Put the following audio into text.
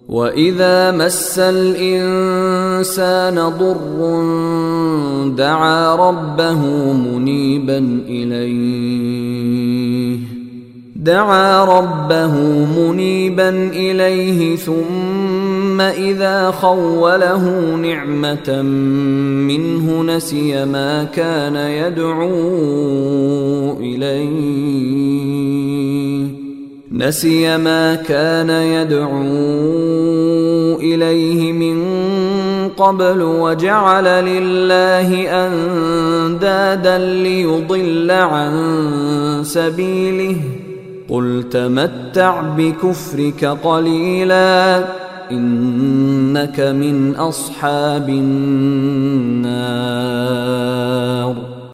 وإذا مس الإنسان ضر دعا ربه منيبا إليه ثم إذا خوله نعمة منه نسي ما كان يدعو إليه من قبل وجعل لله أندادا ليضل عن سبيله قل تمتع بكفرك قليلا إنك من أصحاب النار